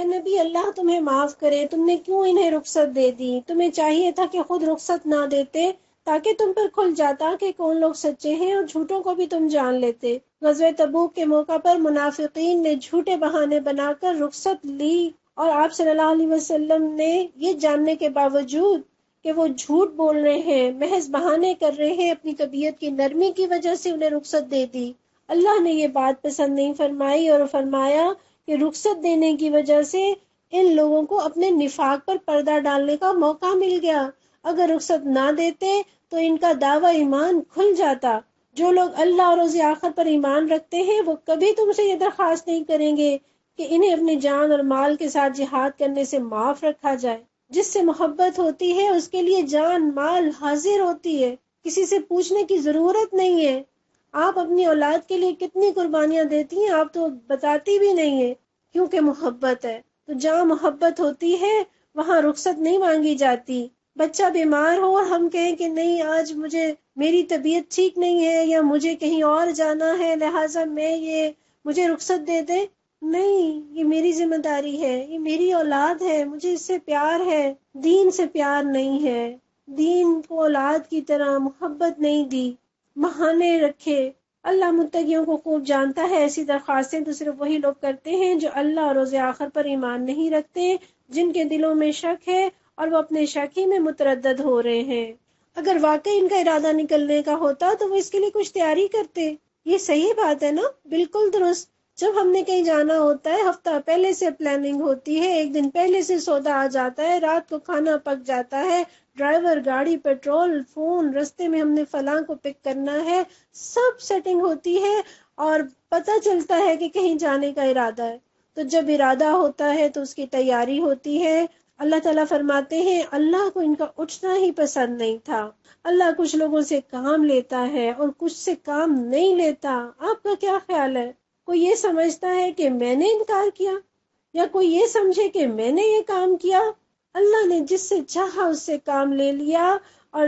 نبی اللہ تمہیں معاف کرے، تم نے کیوں انہیں رخصت دے دی؟ تمہیں چاہیے تھا کہ خود رخصت نہ دیتے تاکہ تم پر کھل جاتا کہ کون لوگ سچے ہیں، اور جھوٹوں کو بھی تم جان لیتے۔ غزوہ تبوک کے موقع پر منافقین نے جھوٹے بہانے بنا کر رخصت لی، اور آپ صلی اللہ علیہ وسلم نے یہ جاننے کے باوجود کہ وہ جھوٹ بول رہے ہیں، محض بہانے کر رہے ہیں، اپنی طبیعت کی نرمی کی وجہ سے انہیں رخصت دے دی۔ اللہ نے یہ بات پسند نہیں فرمائی اور فرمایا کہ رخصت دینے کی وجہ سے ان لوگوں کو اپنے نفاق پر پردہ ڈالنے کا موقع مل گیا۔ اگر رخصت نہ دیتے تو ان کا دعویٰ ایمان کھل جاتا۔ جو لوگ اللہ اور روز آخر پر ایمان رکھتے ہیں وہ کبھی تم سے یہ درخواست نہیں کریں گے کہ انہیں اپنی جان اور مال کے ساتھ جہاد کرنے سے معاف رکھا جائے۔ جس سے محبت ہوتی ہے اس کے لیے جان مال حاضر ہوتی ہے، کسی سے پوچھنے کی ضرورت نہیں ہے۔ آپ اپنی اولاد کے لیے کتنی قربانیاں دیتی ہیں آپ تو بتاتی بھی نہیں ہیں، کیونکہ محبت ہے۔ تو جہاں محبت ہوتی ہے وہاں رخصت نہیں مانگی جاتی۔ بچہ بیمار ہو اور ہم کہیں کہ نہیں آج میری طبیعت ٹھیک نہیں ہے یا مجھے کہیں اور جانا ہے لہٰذا مجھے رخصت دے دے، نہیں، یہ میری ذمہ داری ہے، یہ میری اولاد ہے، مجھے اس سے پیار ہے۔ دین سے پیار نہیں ہے، دین کو اولاد کی طرح محبت نہیں دی، بہانے رکھے۔ اللہ متقیوں کو خوب جانتا ہے، ایسی درخواستیں تو صرف وہی لوگ کرتے ہیں جو اللہ اور روز آخر پر ایمان نہیں رکھتے، جن کے دلوں میں شک ہے اور وہ اپنے شک ہی میں متردد ہو رہے ہیں۔ اگر واقعی ان کا ارادہ نکلنے کا ہوتا تو وہ اس کے لیے کچھ تیاری کرتے۔ یہ صحیح بات ہے نا، بالکل درست۔ جب ہم نے کہیں جانا ہوتا ہے ہفتہ پہلے سے پلاننگ ہوتی ہے، ایک دن پہلے سے سودا آ جاتا ہے، رات کو کھانا پک جاتا ہے، ڈرائیور، گاڑی، پیٹرول، فون، رستے میں ہم نے فلاں کو پک کرنا ہے، سب سیٹنگ ہوتی ہے اور پتہ چلتا ہے کہ کہیں جانے کا ارادہ ہے۔ تو جب ارادہ ہوتا ہے تو اس کی تیاری ہوتی ہے۔ اللہ تعالیٰ فرماتے ہیں اللہ کو ان کا اٹھنا ہی پسند نہیں تھا۔ اللہ کچھ لوگوں سے کام لیتا ہے اور کچھ سے کام نہیں لیتا۔ آپ کا کیا خیال ہے؟ کوئی یہ سمجھتا ہے کہ میں نے انکار کیا، یا کوئی یہ سمجھے کہ میں نے یہ کام کیا؟ اللہ نے جس سے چاہا اس سے کام لے لیا، اور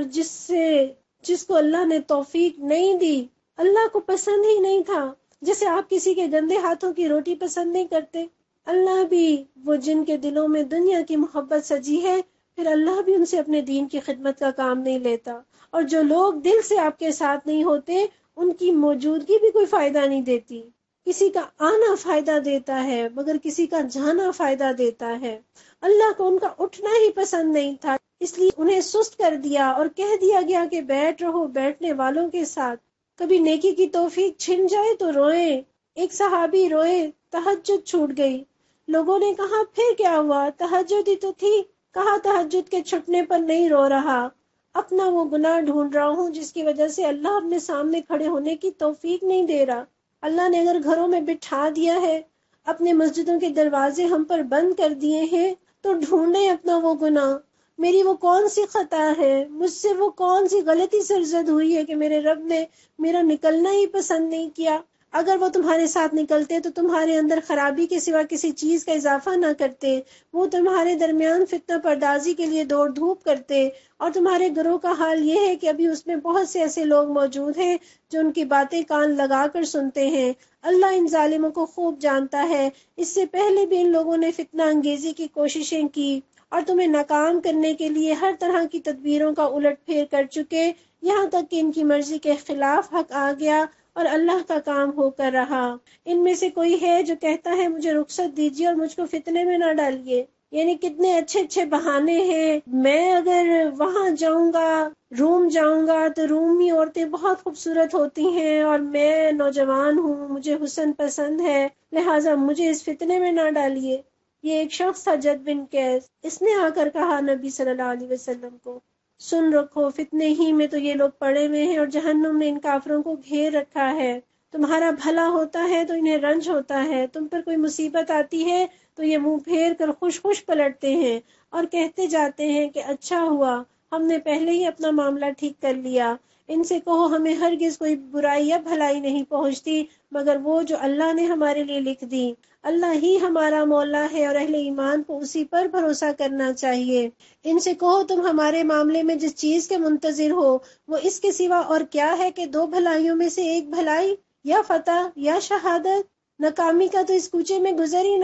جس کو اللہ نے توفیق نہیں دی اللہ کو پسند ہی نہیں تھا۔ جیسے آپ کسی کے گندے ہاتھوں کی روٹی پسند نہیں کرتے، اللہ بھی وہ جن کے دلوں میں دنیا کی محبت سجی ہے، پھر اللہ بھی ان سے اپنے دین کی خدمت کا کام نہیں لیتا۔ اور جو لوگ دل سے آپ کے ساتھ نہیں ہوتے ان کی موجودگی بھی کوئی فائدہ نہیں دیتی۔ کسی کا آنا فائدہ دیتا ہے مگر کسی کا جانا فائدہ دیتا ہے۔ اللہ کو ان کا اٹھنا ہی پسند نہیں تھا، اس لیے انہیں سست کر دیا اور کہہ دیا گیا کہ بیٹھ رہو بیٹھنے والوں کے ساتھ۔ کبھی نیکی کی توفیق چھن جائے تو روئیں۔ ایک صحابی روئے، تہجد چھوٹ گئی۔ لوگوں نے کہا پھر کیا ہوا؟ تہجد ہی تو تھی۔ کہا تہجد کے چھٹنے پر نہیں رو رہا، اپنا وہ گناہ ڈھونڈ رہا ہوں جس کی وجہ سے اللہ اپنے سامنے کھڑے ہونے کی توفیق نہیں دے رہا۔ اللہ نے اگر گھروں میں بٹھا دیا ہے، اپنے مسجدوں کے دروازے ہم پر بند کر دیے ہیں، تو ڈھونڈیں اپنا وہ گناہ۔ میری وہ کون سی خطا ہے، مجھ سے وہ کون سی غلطی سرزد ہوئی ہے کہ میرے رب نے میرا نکلنا ہی پسند نہیں کیا۔ اگر وہ تمہارے ساتھ نکلتے تو تمہارے اندر خرابی کے سوا کسی چیز کا اضافہ نہ کرتے، وہ تمہارے درمیان فتنہ پردازی کے لیے دوڑ دھوپ کرتے۔ اور تمہارے گروہ کا حال یہ ہے کہ ابھی اس میں بہت سے ایسے لوگ موجود ہیں جو ان کی باتیں کان لگا کر سنتے ہیں۔ اللہ ان ظالموں کو خوب جانتا ہے، اس سے پہلے بھی ان لوگوں نے فتنہ انگیزی کی کوششیں کی اور تمہیں ناکام کرنے کے لیے ہر طرح کی تدبیروں کا الٹ پھیر کر چکے، یہاں تک کہ ان کی مرضی کے خلاف حق آ گیا اور اللہ کا کام ہو کر رہا۔ ان میں سے کوئی ہے جو کہتا ہے مجھے رخصت دیجیے اور مجھ کو فتنے میں نہ ڈالیے۔ یعنی کتنے اچھے اچھے بہانے ہیں، میں اگر وہاں جاؤں گا، روم جاؤں گا تو رومی عورتیں بہت خوبصورت ہوتی ہیں اور میں نوجوان ہوں، مجھے حسن پسند ہے، لہٰذا مجھے اس فتنے میں نہ ڈالیے۔ یہ ایک شخص تھا جد بن قیس، اس نے آ کر کہا نبی صلی اللہ علیہ وسلم کو سن رکھو، فتنے ہی میں تو یہ لوگ پڑے ہوئے ہیں اور جہنم نے ان کافروں کو گھیر رکھا ہے۔ تمہارا بھلا ہوتا ہے تو انہیں رنج ہوتا ہے، تم پر کوئی مصیبت آتی ہے تو یہ منہ پھیر کر خوش خوش پلٹتے ہیں اور کہتے جاتے ہیں کہ اچھا ہوا ہم نے پہلے ہی اپنا معاملہ ٹھیک کر لیا۔ ان سے کہو ہمیں ہرگز کوئی برائی یا بھلائی نہیں پہنچتی مگر وہ جو اللہ نے ہمارے لیے لکھ دی۔ اللہ ہی ہمارا مولا ہے اور اہل ایمان کو اسی پر بھروسہ کرنا چاہیے۔ ان سے کہو تم ہمارے معاملے میں جس چیز کے منتظر ہو وہ اس کے سوا اور کیا ہے کہ دو بھلائیوں میں سے ایک بھلائی، یا فتح یا شہادت۔ ناکامی کا تو اس کوچے میں گزر ہی نہیں۔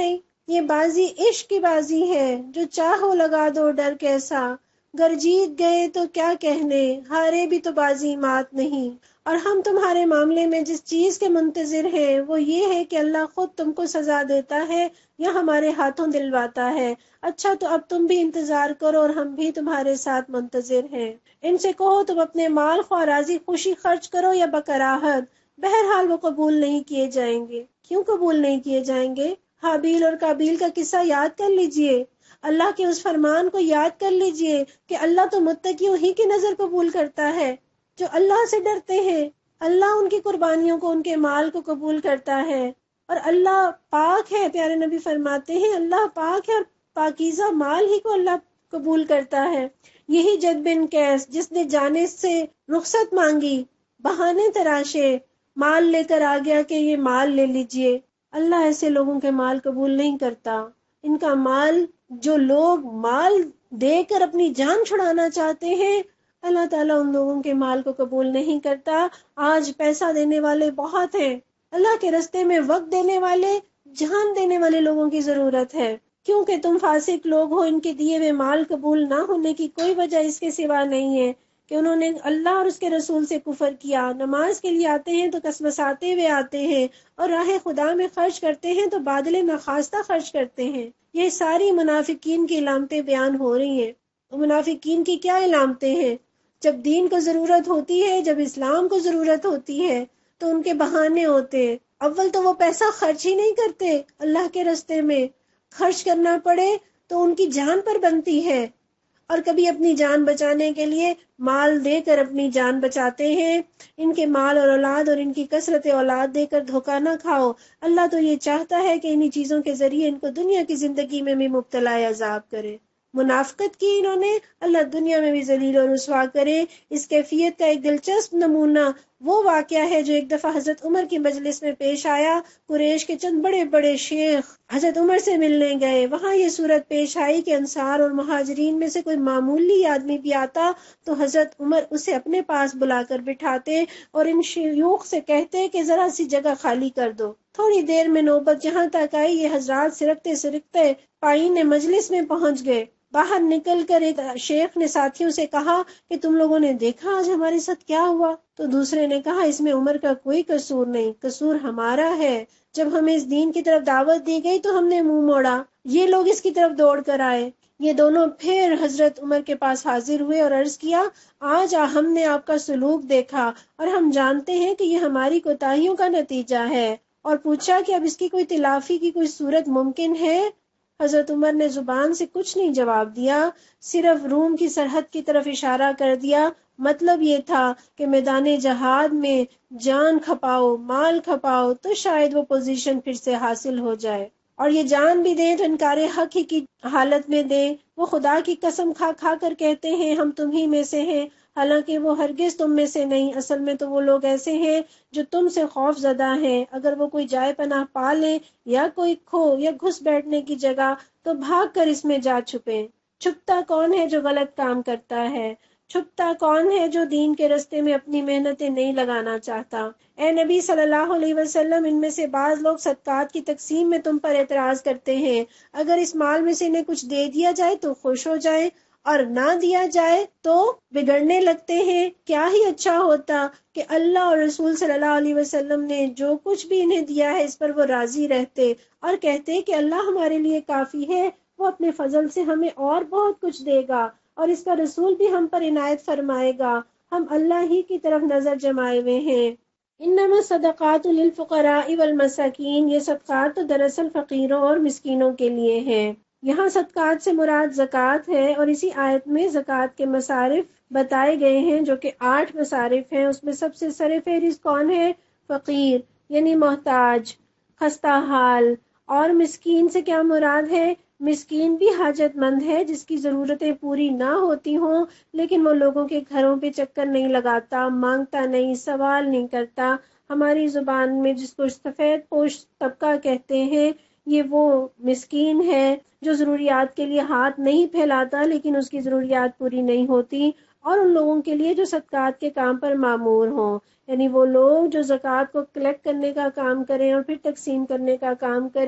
یہ بازی عشق کی بازی ہے، جو چاہو لگا دو ڈر کیسا، گر جیت گئے تو کیا کہنے، ہارے بھی تو بازی مات نہیں۔ اور ہم تمہارے معاملے میں جس چیز کے منتظر ہیں وہ یہ ہے کہ اللہ خود تم کو سزا دیتا ہے یا ہمارے ہاتھوں دلواتا ہے۔ اچھا تو اب تم بھی انتظار کرو اور ہم بھی تمہارے ساتھ منتظر ہیں۔ ان سے کہو تم اپنے مال خواہ راضی خوشی خرچ کرو یا بکراہت، بہرحال وہ قبول نہیں کیے جائیں گے۔ کیوں قبول نہیں کیے جائیں گے؟ حابیل اور قابیل کا قصہ یاد کر لیجئے، اللہ کے اس فرمان کو یاد کر لیجئے کہ اللہ تو متقیوں ہی کی نظر قبول کرتا ہے، جو اللہ سے ڈرتے ہیں۔ اللہ ان کی قربانیوں کو، ان کے مال کو قبول کرتا ہے، اور اللہ پاک ہے۔ پیارے نبی فرماتے ہیں اللہ پاک ہے اور پاکیزہ مال ہی کو اللہ قبول کرتا ہے۔ یہی جد بن قیس جس نے جانے سے رخصت مانگی، بہانے تراشے، مال لے کر آ گیا کہ یہ مال لے لیجئے۔ اللہ ایسے لوگوں کے مال قبول نہیں کرتا۔ ان کا مال، جو لوگ مال دے کر اپنی جان چھڑانا چاہتے ہیں، اللہ تعالیٰ ان لوگوں کے مال کو قبول نہیں کرتا۔ آج پیسہ دینے والے بہت ہیں، اللہ کے رستے میں وقت دینے والے، جان دینے والے لوگوں کی ضرورت ہے۔ کیونکہ تم فاسق لوگ ہو، ان کے دیے ہوئے مال قبول نہ ہونے کی کوئی وجہ اس کے سوا نہیں ہے کہ انہوں نے اللہ اور اس کے رسول سے کفر کیا۔ نماز کے لیے آتے ہیں تو کسمساتے ہوئے آتے ہیں، اور راہ خدا میں خرچ کرتے ہیں تو بادل نخواستہ خرچ کرتے ہیں۔ یہ ساری منافقین کی علامتیں بیان ہو رہی ہیں۔ منافقین کی کیا علامتیں ہیں؟ جب دین کو ضرورت ہوتی ہے، جب اسلام کو ضرورت ہوتی ہے تو ان کے بہانے ہوتے ہیں۔ اول تو وہ پیسہ خرچ ہی نہیں کرتے، اللہ کے رستے میں خرچ کرنا پڑے تو ان کی جان پر بنتی ہے، اور کبھی اپنی جان بچانے کے لیے مال دے کر اپنی جان بچاتے ہیں۔ ان کے مال اور اولاد اور ان کی کثرت اولاد دے کر دھوکہ نہ کھاؤ۔ اللہ تو یہ چاہتا ہے کہ انہی چیزوں کے ذریعے ان کو دنیا کی زندگی میں بھی مبتلا عذاب کرے۔ منافقت کی انہوں نے، اللہ دنیا میں بھی ذلیل و رسوا کرے۔ اس کیفیت کا ایک دلچسپ نمونہ وہ واقعہ ہے جو ایک دفعہ حضرت عمر کی مجلس میں پیش آیا۔ قریش کے چند بڑے بڑے شیخ حضرت عمر سے ملنے گئے۔ وہاں یہ صورت پیش آئی کہ انصار اور مہاجرین میں سے کوئی معمولی آدمی بھی آتا تو حضرت عمر اسے اپنے پاس بلا کر بٹھاتے اور ان شیوخ سے کہتے کہ ذرا سی جگہ خالی کر دو۔ تھوڑی دیر میں نوبت جہاں تک آئی، یہ حضرات سرکتے سرکتے پائین مجلس میں پہنچ گئے۔ باہر نکل کر ایک شیخ نے ساتھیوں سے کہا کہ تم لوگوں نے دیکھا آج ہمارے ساتھ کیا ہوا؟ تو دوسرے نے کہا اس میں عمر کا کوئی قصور نہیں، قصور ہمارا ہے۔ جب ہمیں اس دین کی طرف دعوت دی گئی تو ہم نے منہ موڑا، یہ لوگ اس کی طرف دوڑ کر آئے۔ یہ دونوں پھر حضرت عمر کے پاس حاضر ہوئے اور عرض کیا آج ہم نے آپ کا سلوک دیکھا اور ہم جانتے ہیں کہ یہ ہماری کوتاہیوں کا نتیجہ ہے، اور پوچھا کہ اب اس کی کوئی تلافی کی کوئی صورت ممکن ہے؟ حضرت عمر نے زبان سے کچھ نہیں جواب دیا، صرف روم کی سرحد کی طرف اشارہ کر دیا۔ مطلب یہ تھا کہ میدان جہاد میں جان کھپاؤ، مال کھپاؤ تو شاید وہ پوزیشن پھر سے حاصل ہو جائے، اور یہ جان بھی دیں تو انکار حق ہی کی حالت میں دیں۔ وہ خدا کی قسم کھا کھا کر کہتے ہیں ہم تم ہی میں سے ہیں، حالانکہ وہ ہرگز تم میں سے نہیں۔ اصل میں تو وہ لوگ ایسے ہیں جو تم سے خوف زدہ ہیں۔ اگر وہ کوئی جائے پناہ پا لیں یا کوئی کھو یا گھس بیٹھنے کی جگہ تو بھاگ کر اس میں جا چھپیں۔ چھپتا کون ہے جو غلط کام کرتا ہے؟ چھپتا کون ہے جو دین کے رستے میں اپنی محنتیں نہیں لگانا چاہتا؟ اے نبی صلی اللہ علیہ وسلم، ان میں سے بعض لوگ صدقات کی تقسیم میں تم پر اعتراض کرتے ہیں۔ اگر اس مال میں سے انہیں کچھ دے دیا جائے تو خوش ہو جائیں، اور نہ دیا جائے تو بگڑنے لگتے ہیں۔ کیا ہی اچھا ہوتا کہ اللہ اور رسول صلی اللہ علیہ وسلم نے جو کچھ بھی انہیں دیا ہے اس پر وہ راضی رہتے اور کہتے کہ اللہ ہمارے لیے کافی ہے، وہ اپنے فضل سے ہمیں اور بہت کچھ دے گا، اور اس کا رسول بھی ہم پر عنایت فرمائے گا۔ ہم اللہ ہی کی طرف نظر جمائے ہوئے ہیں۔ انما الصدقات للفقراء والمساکین، یہ صدقات تو دراصل فقیروں اور مسکینوں کے لیے ہیں۔ یہاں صدقات سے مراد زکوٰۃ ہے، اور اسی آیت میں زکوٰۃ کے مصارف بتائے گئے ہیں جو کہ 8 مصارف ہیں۔ اس میں سب سے سر فہرست کون ہے؟ فقیر یعنی محتاج، خستہ حال۔ اور مسکین سے کیا مراد ہے؟ مسکین بھی حاجت مند ہے جس کی ضرورتیں پوری نہ ہوتی ہوں لیکن وہ لوگوں کے گھروں پہ چکر نہیں لگاتا، مانگتا نہیں، سوال نہیں کرتا۔ ہماری زبان میں جس کو سفید پوش طبقہ کہتے ہیں، یہ وہ مسکین ہے جو ضروریات کے لیے ہاتھ نہیں پھیلاتا لیکن اس کی ضروریات پوری نہیں ہوتی، اور ان لوگوں کے لیے جو صدقات کے کام پر مامور ہوں، یعنی وہ لوگ جو زکوٰۃ کو کلیکٹ کرنے کا کام کریں اور پھر تقسیم کرنے کا کام کریں،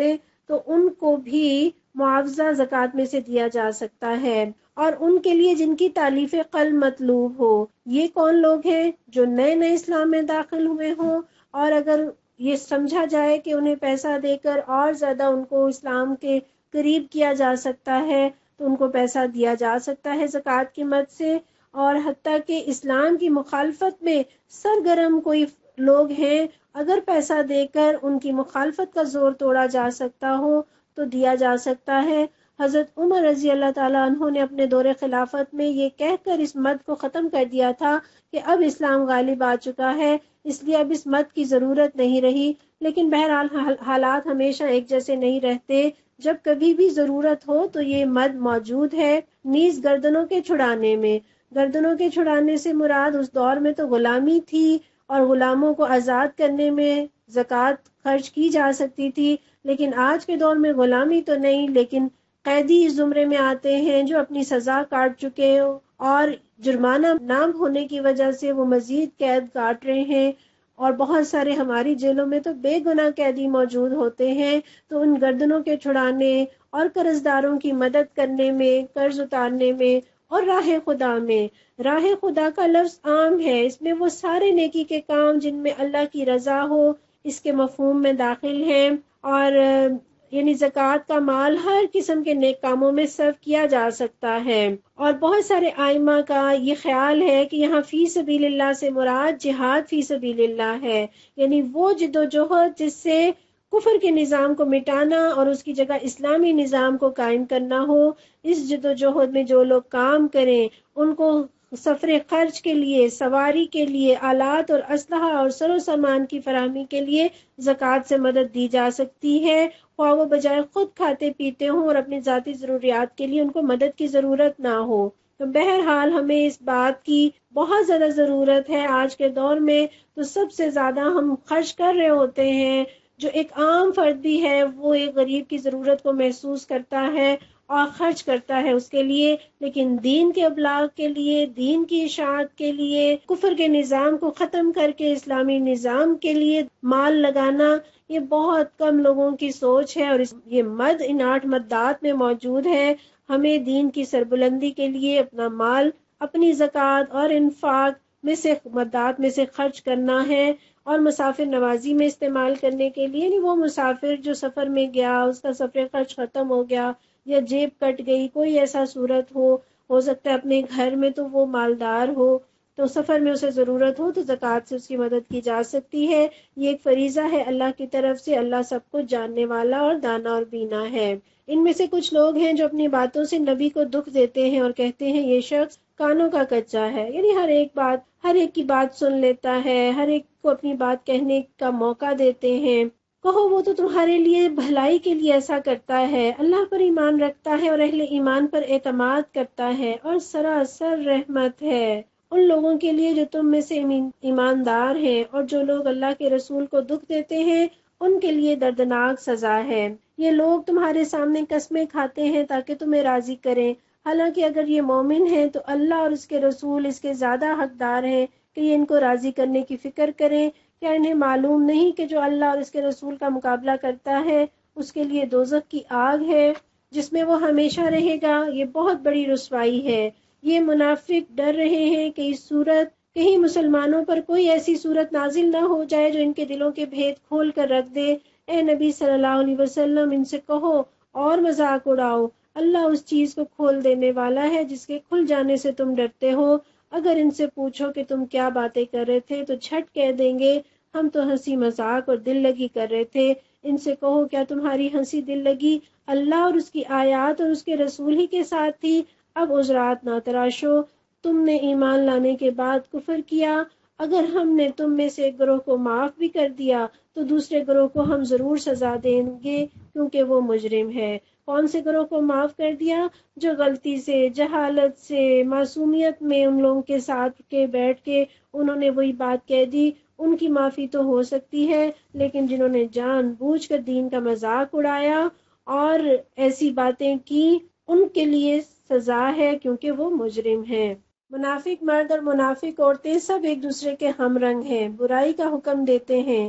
تو ان کو بھی معاوضہ زکوٰۃ میں سے دیا جا سکتا ہے، اور ان کے لیے جن کی تالیف قلب مطلوب ہو۔ یہ کون لوگ ہیں؟ جو نئے نئے اسلام میں داخل ہوئے ہوں، اور اگر یہ سمجھا جائے کہ انہیں پیسہ دے کر اور زیادہ ان کو اسلام کے قریب کیا جا سکتا ہے تو ان کو پیسہ دیا جا سکتا ہے زکوٰۃ کی مد سے۔ اور حتیٰ کہ اسلام کی مخالفت میں سرگرم کوئی لوگ ہیں، اگر پیسہ دے کر ان کی مخالفت کا زور توڑا جا سکتا ہو تو دیا جا سکتا ہے۔ حضرت عمر رضی اللہ تعالیٰ عنہ نے اپنے دور خلافت میں یہ کہہ کر اس مد کو ختم کر دیا تھا کہ اب اسلام غالب آ چکا ہے، اس لیے اب اس مد کی ضرورت نہیں رہی۔ لیکن بہرحال حالات ہمیشہ ایک جیسے نہیں رہتے، جب کبھی بھی ضرورت ہو تو یہ مد موجود ہے۔ نیز گردنوں کے چھڑانے میں، گردنوں کے چھڑانے سے مراد اس دور میں تو غلامی تھی اور غلاموں کو آزاد کرنے میں زکوٰۃ خرچ کی جا سکتی تھی، لیکن آج کے دور میں غلامی تو نہیں، لیکن قیدی اس زمرے میں آتے ہیں جو اپنی سزا کاٹ چکے ہو اور جرمانہ نہ ہونے کی وجہ سے وہ مزید قید کاٹ رہے ہیں، اور بہت سارے ہماری جیلوں میں تو بے گناہ قیدی موجود ہوتے ہیں۔ تو ان گردنوں کے چھڑانے اور قرض داروں کی مدد کرنے میں، قرض اتارنے میں، اور راہ خدا میں، راہ خدا کا لفظ عام ہے، اس میں وہ سارے نیکی کے کام جن میں اللہ کی رضا ہو اس کے مفہوم میں داخل ہیں، اور یعنی زکوٰۃ کا مال ہر قسم کے نیک کاموں میں صرف کیا جا سکتا ہے۔ اور بہت سارے ائمہ کا یہ خیال ہے کہ یہاں فی سبیل اللہ سے مراد جہاد فی سبیل اللہ ہے، یعنی وہ جد و جہد جس سے کفر کے نظام کو مٹانا اور اس کی جگہ اسلامی نظام کو قائم کرنا ہو۔ اس جد و جہد میں جو لوگ کام کریں ان کو سفر خرچ کے لیے، سواری کے لیے، آلات اور اسلحہ اور سر و سامان کی فراہمی کے لیے زکوٰۃ سے مدد دی جا سکتی ہے، خواہ وہ بجائے خود کھاتے پیتے ہوں اور اپنی ذاتی ضروریات کے لیے ان کو مدد کی ضرورت نہ ہو۔ تو بہرحال ہمیں اس بات کی بہت زیادہ ضرورت ہے آج کے دور میں، تو سب سے زیادہ ہم خرچ کر رہے ہوتے ہیں۔ جو ایک عام فرد بھی ہے وہ ایک غریب کی ضرورت کو محسوس کرتا ہے اور خرچ کرتا ہے اس کے لیے، لیکن دین کے ابلاغ کے لیے، دین کی اشاعت کے لیے، کفر کے نظام کو ختم کر کے اسلامی نظام کے لیے مال لگانا یہ بہت کم لوگوں کی سوچ ہے، اور یہ مد ان 8 مدات میں موجود ہے۔ ہمیں دین کی سربلندی کے لیے اپنا مال، اپنی زکوٰۃ اور انفاق میں سے مدات میں سے خرچ کرنا ہے، اور مسافر نوازی میں استعمال کرنے کے لیے، یعنی وہ مسافر جو سفر میں گیا، اس کا سفر خرچ ختم ہو گیا یا جیب کٹ گئی، کوئی ایسا صورت ہو سکتا ہے اپنے گھر میں تو وہ مالدار ہو تو سفر میں اسے ضرورت ہو تو زکوٰۃ سے اس کی مدد کی جا سکتی ہے۔ یہ ایک فریضہ ہے اللہ کی طرف سے، اللہ سب کچھ جاننے والا اور دانا اور بینا ہے۔ ان میں سے کچھ لوگ ہیں جو اپنی باتوں سے نبی کو دکھ دیتے ہیں اور کہتے ہیں یہ شخص کانوں کا کچا ہے، یعنی ہر ایک کی بات سن لیتا ہے، ہر ایک کو اپنی بات کہنے کا موقع دیتے ہیں۔ کہو وہ تو تمہارے لیے بھلائی کے لیے ایسا کرتا ہے، اللہ پر ایمان رکھتا ہے اور اہل ایمان پر اعتماد کرتا ہے، اور سراسر رحمت ہے ان لوگوں کے لیے جو تم میں سے ایماندار ہیں، اور جو لوگ اللہ کے رسول کو دکھ دیتے ہیں ان کے لیے دردناک سزا ہے۔ یہ لوگ تمہارے سامنے قسمیں کھاتے ہیں تاکہ تمہیں راضی کریں، حالانکہ اگر یہ مومن ہیں تو اللہ اور اس کے رسول اس کے زیادہ حقدار ہیں کہ یہ ان کو راضی کرنے کی فکر کریں۔ کیا انہیں معلوم نہیں کہ جو اللہ اور اس کے رسول کا مقابلہ کرتا ہے اس کے لیے دوزخ کی آگ ہے جس میں وہ ہمیشہ رہے گا؟ یہ بہت بڑی رسوائی ہے۔ یہ منافق ڈر رہے ہیں کہ اس صورت کہیں مسلمانوں پر کوئی ایسی صورت نازل نہ ہو جائے جو ان کے دلوں کے بھید کھول کر رکھ دے۔ اے نبی صلی اللہ علیہ وسلم ان سے کہو اور مذاق اڑاؤ، اللہ اس چیز کو کھول دینے والا ہے جس کے کھل جانے سے تم ڈرتے ہو۔ اگر ان سے پوچھو کہ تم کیا باتیں کر رہے تھے تو جھٹ کہہ دیں گے ہم تو ہنسی مذاق اور دل لگی کر رہے تھے۔ ان سے کہو کیا تمہاری ہنسی دل لگی اللہ اور اس کی آیات اور اس کے رسول ہی کے ساتھ تھی؟ اب عذرات نہ تراشو، تم نے ایمان لانے کے بعد کفر کیا۔ اگر ہم نے تم میں سے ایک گروہ کو معاف بھی کر دیا تو دوسرے گروہ کو ہم ضرور سزا دیں گے کیونکہ وہ مجرم ہے۔ کون سے گروہ کو معاف کر دیا؟ جو غلطی سے، جہالت سے، معصومیت میں ان لوگوں کے ساتھ کے بیٹھ کے انہوں نے وہی بات کہہ دی، ان کی معافی تو ہو سکتی ہے، لیکن جنہوں نے جان بوجھ کر دین کا مذاق اڑایا اور ایسی باتیں کی ان کے لیے سزا ہے کیونکہ وہ مجرم ہیں۔ منافق مرد اور منافق عورتیں سب ایک دوسرے کے ہم رنگ ہیں، برائی کا حکم دیتے ہیں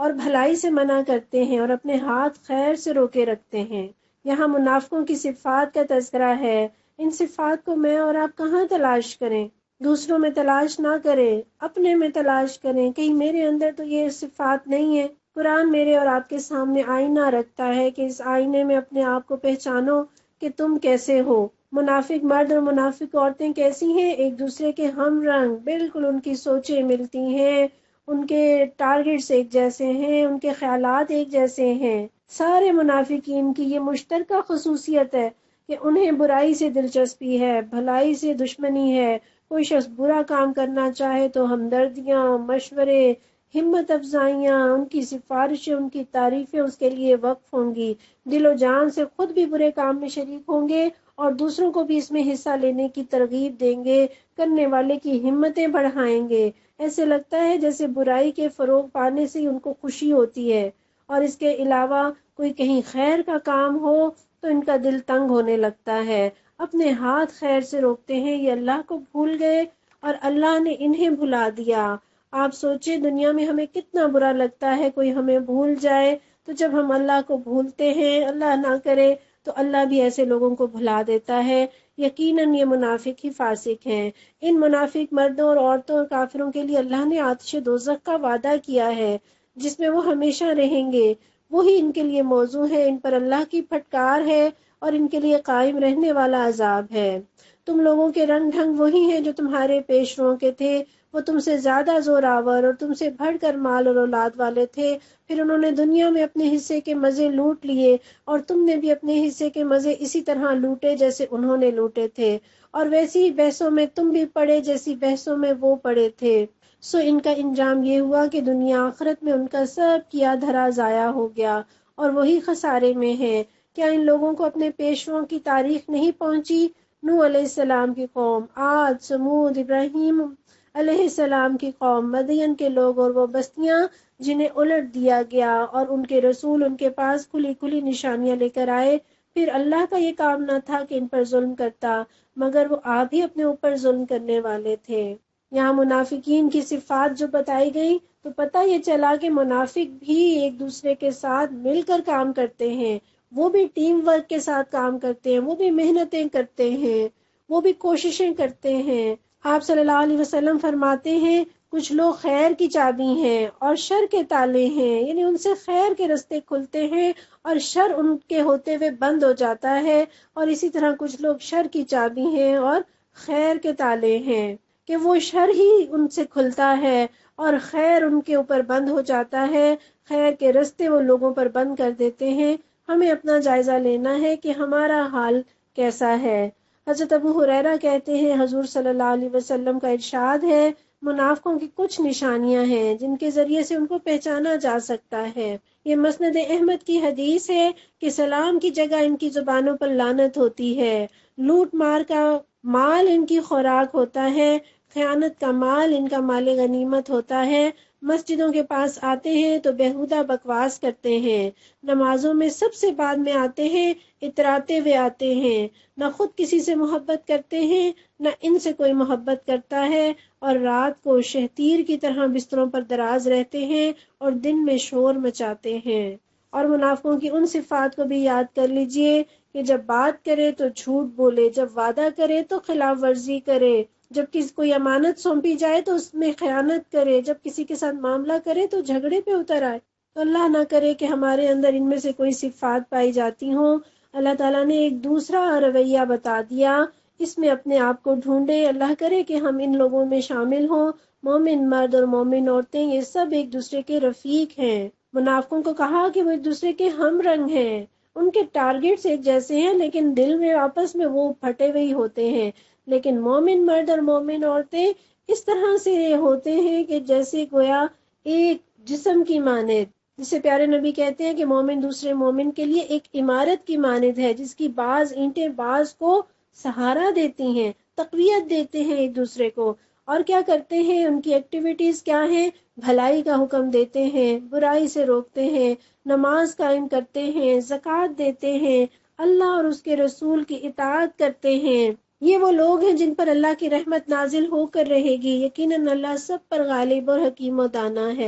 اور بھلائی سے منع کرتے ہیں اور اپنے ہاتھ خیر سے روکے رکھتے ہیں۔ یہاں منافقوں کی صفات کا تذکرہ ہے۔ ان صفات کو میں اور آپ کہاں تلاش کریں؟ دوسروں میں تلاش نہ کریں، اپنے میں تلاش کریں، کہیں میرے اندر تو یہ صفات نہیں ہے۔ قرآن میرے اور آپ کے سامنے آئینہ رکھتا ہے کہ اس آئینے میں اپنے آپ کو پہچانو کہ تم کیسے ہو۔ منافق مرد اور منافق عورتیں کیسی ہیں؟ ایک دوسرے کے ہم رنگ، بالکل ان کی سوچیں ملتی ہیں، ان کے ٹارگٹس ایک جیسے ہیں، ان کے خیالات ایک جیسے ہیں۔ سارے منافقین کی یہ مشترکہ خصوصیت ہے کہ انہیں برائی سے دلچسپی ہے، بھلائی سے دشمنی ہے۔ کوئی شخص برا کام کرنا چاہے تو ہمدردیاں، مشورے، ہمت افزائیاں، ان کی سفارشیں، ان کی تعریفیں اس کے لیے وقف ہوں گی۔ دل و جان سے خود بھی برے کام میں شریک ہوں گے اور دوسروں کو بھی اس میں حصہ لینے کی ترغیب دیں گے، کرنے والے کی ہمتیں بڑھائیں گے۔ ایسے لگتا ہے جیسے برائی کے فروغ پانے سے ان کو خوشی ہوتی ہے، اور اس کے علاوہ کوئی کہیں خیر کا کام ہو تو ان کا دل تنگ ہونے لگتا ہے۔ اپنے ہاتھ خیر سے روکتے ہیں، یہ اللہ کو بھول گئے اور اللہ نے انہیں بھلا دیا۔ آپ سوچیں دنیا میں ہمیں کتنا برا لگتا ہے کوئی ہمیں بھول جائے، تو جب ہم اللہ کو بھولتے ہیں، اللہ نہ کرے تو اللہ بھی ایسے لوگوں کو بھلا دیتا ہے۔ یقیناً یہ منافق ہی فاسق ہیں۔ ان منافق مردوں اور عورتوں اور کافروں کے لیے اللہ نے آتش دوزخ کا وعدہ کیا ہے جس میں وہ ہمیشہ رہیں گے۔ وہی ان کے لیے موضوع ہے، ان پر اللہ کی پھٹکار ہے اور ان کے لیے قائم رہنے والا عذاب ہے۔ تم لوگوں کے رنگ ڈھنگ وہی ہیں جو تمہارے پیش رووں کے تھے، وہ تم سے زیادہ زور آور اور تم سے بڑھ کر مال اور اولاد والے تھے، پھر انہوں نے دنیا میں اپنے حصے کے مزے لوٹ لیے اور تم نے بھی اپنے حصے کے مزے اسی طرح لوٹے جیسے انہوں نے لوٹے تھے، اور ویسی ہی بحثوں میں تم بھی پڑے جیسی بحثوں میں وہ پڑے تھے۔ سو ان کا انجام یہ ہوا کہ دنیا آخرت میں ان کا سب کیا دھرا ضائع ہو گیا اور وہی خسارے میں ہے۔ کیا ان لوگوں کو اپنے پیشروؤں کی تاریخ نہیں پہنچی؟ نوح علیہ السلام کی قوم، عاد، سمود، ابراہیم علیہ السلام کی قوم، مدین کے لوگ اور وہ بستیاں جنہیں الٹ دیا گیا، اور ان کے رسول ان کے پاس کھلی کھلی نشانیاں لے کر آئے۔ پھر اللہ کا یہ کام نہ تھا کہ ان پر ظلم کرتا، مگر وہ آپ ہی اپنے اوپر ظلم کرنے والے تھے۔ یہاں منافقین کی صفات جو بتائی گئی تو پتہ یہ چلا کہ منافق بھی ایک دوسرے کے ساتھ مل کر کام کرتے ہیں، وہ بھی ٹیم ورک کے ساتھ کام کرتے ہیں، وہ بھی محنتیں کرتے ہیں، وہ بھی کوششیں کرتے ہیں۔ آپ صلی اللہ علیہ وسلم فرماتے ہیں کچھ لوگ خیر کی چابی ہیں اور شر کے تالے ہیں، یعنی ان سے خیر کے رستے کھلتے ہیں اور شر ان کے ہوتے ہوئے بند ہو جاتا ہے، اور اسی طرح کچھ لوگ شر کی چابی ہیں اور خیر کے تالے ہیں کہ وہ شر ہی ان سے کھلتا ہے اور خیر ان کے اوپر بند ہو جاتا ہے، خیر کے رستے وہ لوگوں پر بند کر دیتے ہیں۔ ہمیں اپنا جائزہ لینا ہے کہ ہمارا حال کیسا ہے۔ حضرت ابو ہریرہ کہتے ہیں حضور صلی اللہ علیہ وسلم کا ارشاد ہے، منافقوں کی کچھ نشانیاں ہیں جن کے ذریعے سے ان کو پہچانا جا سکتا ہے۔ یہ مسند احمد کی حدیث ہے کہ سلام کی جگہ ان کی زبانوں پر لعنت ہوتی ہے، لوٹ مار کا مال ان کی خوراک ہوتا ہے، خیانت کا مال ان کا مال غنیمت ہوتا ہے، مسجدوں کے پاس آتے ہیں تو بیہودہ بکواس کرتے ہیں، نمازوں میں سب سے بعد میں آتے ہیں، اتراتے ہوئے آتے ہیں، نہ خود کسی سے محبت کرتے ہیں نہ ان سے کوئی محبت کرتا ہے، اور رات کو شہتیر کی طرح بستروں پر دراز رہتے ہیں اور دن میں شور مچاتے ہیں۔ اور منافقوں کی ان صفات کو بھی یاد کر لیجئے کہ جب بات کرے تو جھوٹ بولے، جب وعدہ کرے تو خلاف ورزی کرے، جب کسی کوئی امانت سونپی جائے تو اس میں خیانت کرے، جب کسی کے ساتھ معاملہ کرے تو جھگڑے پہ اتر آئے۔ تو اللہ نہ کرے کہ ہمارے اندر ان میں سے کوئی صفات پائی جاتی ہوں۔ اللہ تعالیٰ نے ایک دوسرا رویہ بتا دیا، اس میں اپنے آپ کو ڈھونڈے۔ اللہ کرے کہ ہم ان لوگوں میں شامل ہوں۔ مومن مرد اور مومن عورتیں یہ سب ایک دوسرے کے رفیق ہیں۔ منافقوں کو کہا کہ وہ ایک دوسرے کے ہم رنگ ہیں، ان کے ٹارگٹس ایک جیسے ہیں لیکن دل میں آپس میں وہ پھٹے ہوئے ہی ہوتے ہیں۔ لیکن مومن مرد اور مومن عورتیں اس طرح سے ہوتے ہیں کہ جیسے گویا ایک جسم کی مانند، جسے پیارے نبی کہتے ہیں کہ مومن دوسرے مومن کے لیے ایک عمارت کی مانند ہے، جس کی بعض اینٹیں بعض کو سہارا دیتی ہیں، تقویت دیتے ہیں ایک دوسرے کو۔ اور کیا کرتے ہیں، ان کی ایکٹیویٹیز کیا ہیں؟ بھلائی کا حکم دیتے ہیں، برائی سے روکتے ہیں، نماز قائم کرتے ہیں، زکوٰۃ دیتے ہیں، اللہ اور اس کے رسول کی اطاعت کرتے ہیں۔ یہ وہ لوگ ہیں جن پر اللہ کی رحمت نازل ہو کر رہے گی۔ یقیناً اللہ سب پر غالب اور حکیم و دانا ہے۔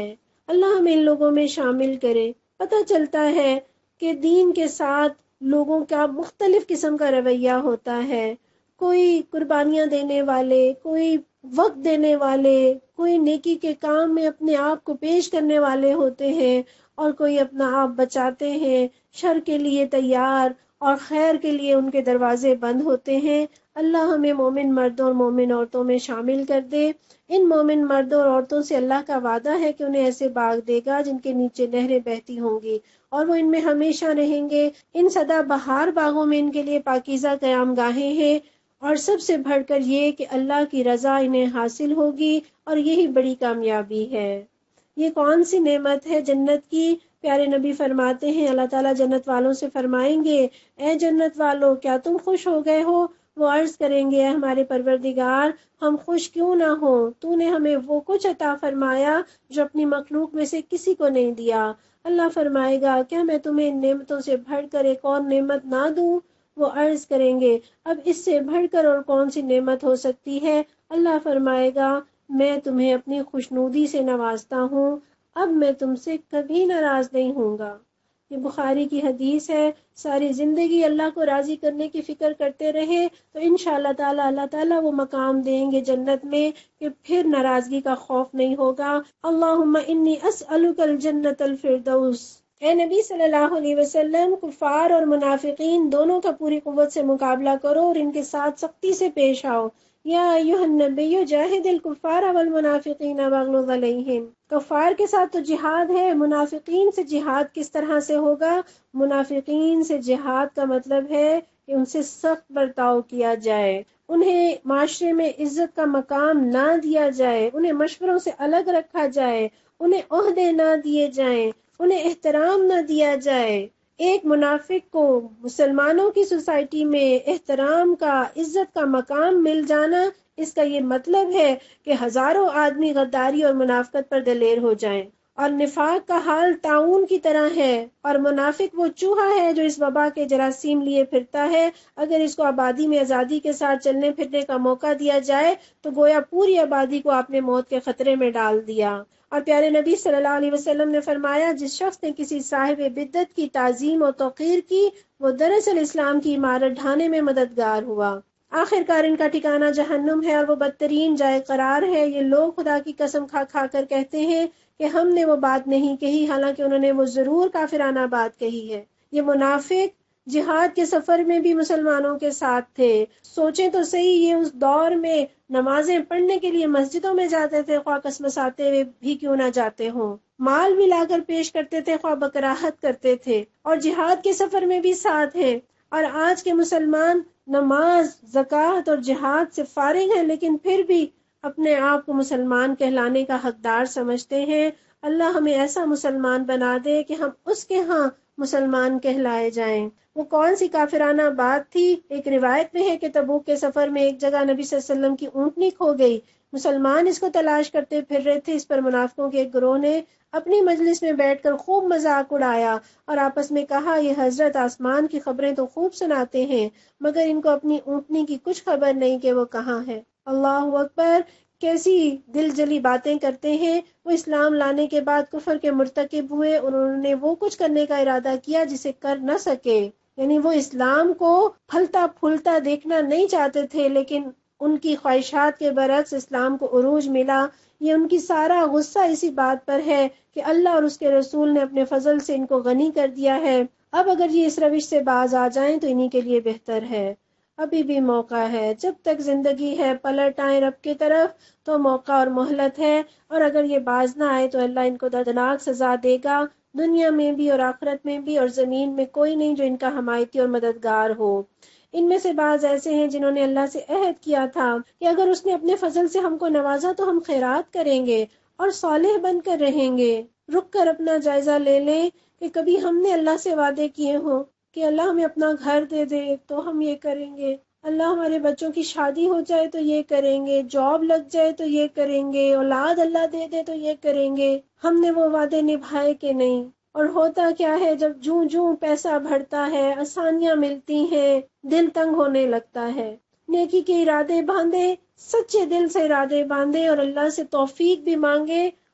اللہ ہمیں ان لوگوں میں شامل کرے۔ پتہ چلتا ہے کہ دین کے ساتھ لوگوں کا مختلف قسم کا رویہ ہوتا ہے، کوئی قربانیاں دینے والے، کوئی وقت دینے والے، کوئی نیکی کے کام میں اپنے آپ کو پیش کرنے والے ہوتے ہیں، اور کوئی اپنا آپ بچاتے ہیں، شر کے لیے تیار اور خیر کے لیے ان کے دروازے بند ہوتے ہیں۔ اللہ ہمیں مومن مردوں اور مومن عورتوں میں شامل کر دے۔ ان مومن مردوں اور عورتوں سے اللہ کا وعدہ ہے کہ انہیں ایسے باغ دے گا جن کے نیچے نہریں بہتی ہوں گی، اور وہ ان میں ہمیشہ رہیں گے۔ ان سدا بہار باغوں میں ان کے لیے پاکیزہ قیام گاہیں ہیں، اور سب سے بڑھ کر یہ کہ اللہ کی رضا انہیں حاصل ہوگی، اور یہی بڑی کامیابی ہے۔ یہ کون سی نعمت ہے جنت کی؟ پیارے نبی فرماتے ہیں، اللہ تعالیٰ جنت والوں سے فرمائیں گے، اے جنت والو کیا تم خوش ہو گئے ہو؟ وہ عرض کریں گے، اے ہمارے پروردگار ہم خوش کیوں نہ ہوں، تو نے ہمیں وہ کچھ عطا فرمایا جو اپنی مخلوق میں سے کسی کو نہیں دیا۔ اللہ فرمائے گا، کیا میں تمہیں ان نعمتوں سے بڑھ کر ایک اور نعمت نہ دوں؟ وہ عرض کریں گے، اب اس سے بڑھ کر اور کون سی نعمت ہو سکتی ہے؟ اللہ فرمائے گا، میں تمہیں اپنی خوشنودی سے نوازتا ہوں، اب میں تم سے کبھی ناراض نہیں ہوں گا۔ یہ بخاری کی حدیث ہے۔ ساری زندگی اللہ کو راضی کرنے کی فکر کرتے رہے تو انشاءاللہ تعالی اللہ تعالیٰ وہ مقام دیں گے جنت میں کہ پھر ناراضگی کا خوف نہیں ہوگا۔ اللہم انی اسألک الجنت الفردوس۔ اے نبی صلی اللہ علیہ وسلم، کفار اور منافقین دونوں کا پوری قوت سے مقابلہ کرو اور ان کے ساتھ سختی سے پیش آؤ۔ یا ایھا النبی جاہد الکفار والمنافقین واغلظ علیہم۔ کفار کے ساتھ تو جہاد ہے، منافقین سے جہاد کس طرح سے ہوگا؟ منافقین سے جہاد کا مطلب ہے کہ ان سے سخت برتاؤ کیا جائے، انہیں معاشرے میں عزت کا مقام نہ دیا جائے، انہیں مشوروں سے الگ رکھا جائے، انہیں عہدے نہ دیے جائیں، انہیں احترام نہ دیا جائے۔ ایک منافق کو مسلمانوں کی سوسائٹی میں احترام کا، عزت کا مقام مل جانا، اس کا یہ مطلب ہے کہ ہزاروں آدمی غداری اور منافقت پر دلیر ہو جائیں۔ اور نفاق کا حال طاعون کی طرح ہے، اور منافق وہ چوہا ہے جو اس وبا کے جراثیم لیے پھرتا ہے۔ اگر اس کو آبادی میں آزادی کے ساتھ چلنے پھرنے کا موقع دیا جائے تو گویا پوری آبادی کو آپ نے موت کے خطرے میں ڈال دیا۔ اور پیارے نبی صلی اللہ علیہ وسلم نے فرمایا، جس شخص نے کسی صاحب بدعت کی تعظیم و توقیر کی، وہ دراصل اسلام کی عمارت ڈھانے میں مددگار ہوا۔ آخرکار ان کا ٹھکانہ جہنم ہے اور وہ بدترین جائے قرار ہے۔ یہ لوگ خدا کی قسم کھا کھا کر کہتے ہیں کہ ہم نے وہ بات نہیں کہی، حالانکہ انہوں نے وہ ضرور کافرانہ بات کہی ہے۔ یہ منافق جہاد کے سفر میں بھی مسلمانوں کے ساتھ تھے۔ سوچیں تو صحیح، یہ اس دور میں نمازیں پڑھنے کے لیے مسجدوں میں جاتے تھے، خواہ قسمساتے ہوئے بھی کیوں نہ جاتے ہوں، مال بھی لا کر پیش کرتے تھے، خواہ بکراہت کرتے تھے، اور جہاد کے سفر میں بھی ساتھ ہیں۔ اور آج کے مسلمان نماز، زکوٰۃ اور جہاد سے فارغ ہیں، لیکن پھر بھی اپنے آپ کو مسلمان کہلانے کا حقدار سمجھتے ہیں۔ اللہ ہمیں ایسا مسلمان بنا دے کہ ہم اس کے ہاں مسلمان کہلائے جائیں۔ وہ کون سی کافرانہ بات تھی؟ ایک روایت میں ہے کہ تبوک کے سفر میں ایک جگہ نبی صلی اللہ علیہ وسلم کی اونٹنی کھو گئی، مسلمان اس کو تلاش کرتے پھر رہے تھے۔ اس پر منافقوں کے ایک گروہ نے اپنی مجلس میں بیٹھ کر خوب مذاق اڑایا اور آپس میں کہا، یہ حضرت آسمان کی خبریں تو خوب سناتے ہیں، مگر ان کو اپنی اونٹنی کی کچھ خبر نہیں کہ وہ کہاں ہے۔ اللہ اکبر، کیسی دل جلی باتیں کرتے ہیں۔ وہ اسلام لانے کے بعد کفر کے مرتکب ہوئے، انہوں نے وہ کچھ کرنے کا ارادہ کیا جسے کر نہ سکے، یعنی وہ اسلام کو پھلتا پھولتا دیکھنا نہیں چاہتے تھے، لیکن ان کی خواہشات کے برعکس اسلام کو عروج ملا۔ یہ ان کی سارا غصہ اسی بات پر ہے کہ اللہ اور اس کے رسول نے اپنے فضل سے ان کو غنی کر دیا ہے۔ اب اگر یہ اس روش سے باز آ جائیں تو انہی کے لیے بہتر ہے۔ ابھی بھی موقع ہے، جب تک زندگی ہے پلٹ آئیں رب کی طرف تو موقع اور مہلت ہے، اور اگر یہ باز نہ آئے تو اللہ ان کو دردناک سزا دے گا، دنیا میں بھی اور آخرت میں بھی، اور زمین میں کوئی نہیں جو ان کا حمایتی اور مددگار ہو۔ ان میں سے بعض ایسے ہیں جنہوں نے اللہ سے عہد کیا تھا کہ اگر اس نے اپنے فضل سے ہم کو نوازا تو ہم خیرات کریں گے اور صالح بن کر رہیں گے۔ رک کر اپنا جائزہ لے لیں کہ کبھی ہم نے اللہ سے وعدے کیے ہوں کہ اللہ ہمیں اپنا گھر دے دے تو ہم یہ کریں گے، اللہ ہمارے بچوں کی شادی ہو جائے تو یہ کریں گے، جاب لگ جائے تو یہ کریں گے، اولاد اللہ دے دے تو یہ کریں گے۔ ہم نے وہ وعدے نبھائے کہ نہیں؟ اور ہوتا کیا ہے، جب جوں جوں پیسہ بڑھتا ہے، آسانیاں ملتی ہیں، دل تنگ ہونے لگتا ہے۔ نیکی کے ارادے باندھے، سچے دل سے ارادے باندھے اور اللہ سے توفیق بھی مانگے،